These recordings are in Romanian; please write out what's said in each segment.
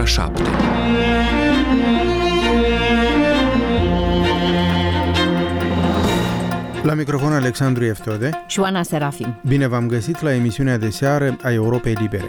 ora 7. La microfon Alexandru Eftode și Oana Serafim. Bine v-am găsit la emisiunea de seară a Europei Libere.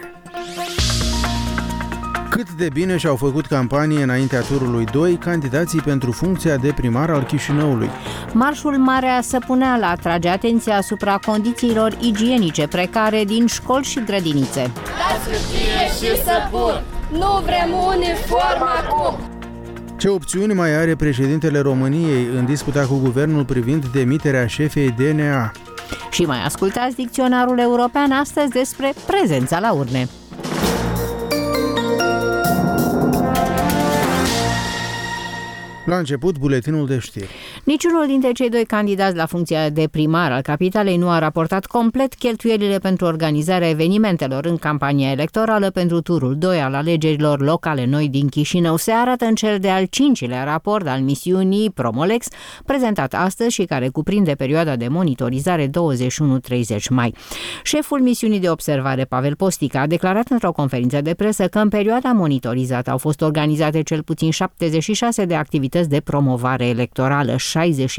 Cât de bine și-au făcut campanie înaintea turului 2 candidații pentru funcția de primar al Chișinăului. Marșul Marea Săpuneală atrage atenția asupra condițiilor igienice precare din școli și grădinițe. Dați hârtie și săpun! Nu vrem uniform acum! Ce opțiuni mai are președintele României în disputa cu guvernul privind demiterea șefei DNA? Și mai ascultați dicționarul european astăzi despre prezența la urne. La început, buletinul de știri. Niciunul dintre cei doi candidați la funcția de primar al capitalei nu a raportat complet cheltuielile pentru organizarea evenimentelor în campania electorală pentru turul 2 al alegerilor locale noi din Chișinău. Se arată în cel de-al 5-lea raport al misiunii Promolex, prezentat astăzi și care cuprinde perioada de monitorizare 21-30 mai. Șeful misiunii de observare, Pavel Postica, a declarat într-o conferință de presă că în perioada monitorizată au fost organizate cel puțin 76 de activități de promovare electorală, 62%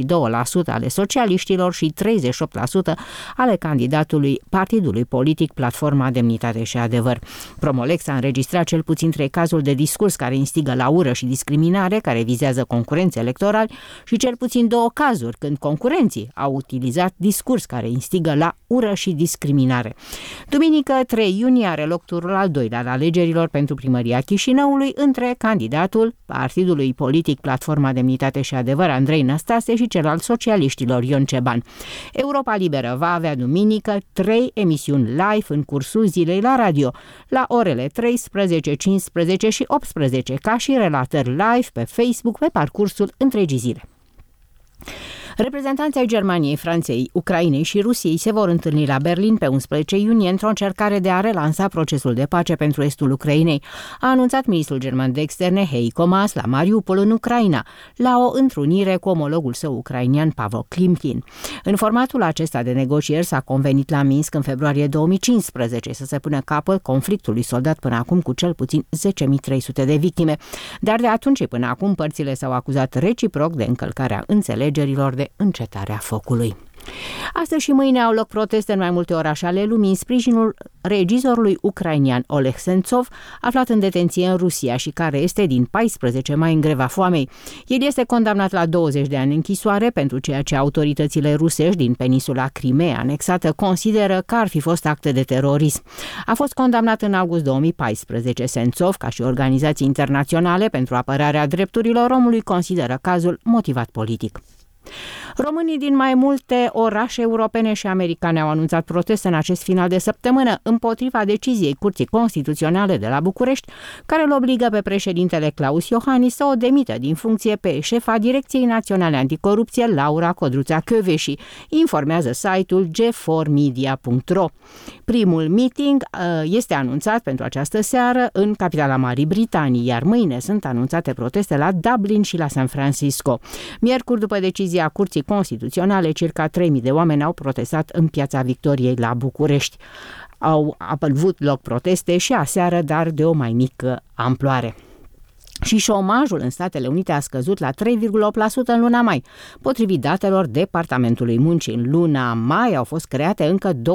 ale socialiștilor și 38% ale candidatului partidului politic Platforma Demnitate și Adevăr. Promolex a înregistrat cel puțin 3 cazuri de discurs care instigă la ură și discriminare, care vizează concurenți electorali, și cel puțin 2 cazuri când concurenții au utilizat discurs care instigă la ură și discriminare. Duminică, 3 iunie, are loc turul al 2-lea al alegerilor pentru primăria Chișinăului între candidatul partidului politic Platforma Demnitate și Adevăr, Andrei Năstase, și cel al socialiștilor, Ion Ceban. Europa Liberă va avea duminică 3 emisiuni live în cursul zilei la radio, la orele 13, 15 și 18, ca și relatări live pe Facebook pe parcursul întregii zile. Reprezentanții ai Germaniei, Franței, Ucrainei și Rusiei se vor întâlni la Berlin pe 11 iunie într-o încercare de a relansa procesul de pace pentru estul Ucrainei, a anunțat ministrul german de externe Heiko Maas la Mariupol, în Ucraina, la o întrunire cu omologul său ucrainian Pavlo Klimkin. În formatul acesta de negocieri s-a convenit la Minsk în februarie 2015 să se pună capăt conflictului soldat până acum cu cel puțin 10.300 de victime, dar de atunci și până acum părțile s-au acuzat reciproc de încălcarea înțelegerilor de încetarea focului. Astăzi și mâine au loc proteste în mai multe orașe ale lumii în sprijinul regizorului ucrainian Oleg Sentsov, aflat în detenție în Rusia și care este din 14 mai în greva foamei. El este condamnat la 20 de ani închisoare pentru ceea ce autoritățile rusești din peninsula Crimea anexată consideră că ar fi fost acte de terorism. A fost condamnat în august 2014. Sentsov, ca și organizații internaționale pentru apărarea drepturilor omului, consideră cazul motivat politic. Românii din mai multe orașe europene și americane au anunțat proteste în acest final de săptămână împotriva deciziei Curții Constituționale de la București, care îl obligă pe președintele Claus Iohannis să o demită din funcție pe șefa Direcției Naționale Anticorupție, Laura Codruța-Kövesi, informează site-ul g4media.ro. Primul meeting este anunțat pentru această seară în capitala Marii Britanii, iar mâine sunt anunțate proteste la Dublin și la San Francisco. Miercuri, după decizia Curții Constituționale, circa 3.000 de oameni au protestat în Piața Victoriei la București. Au avut loc proteste și aseară, dar de o mai mică amploare. Și șomajul în Statele Unite a scăzut la 3,8% în luna mai. Potrivit datelor Departamentului Muncii, în luna mai au fost create încă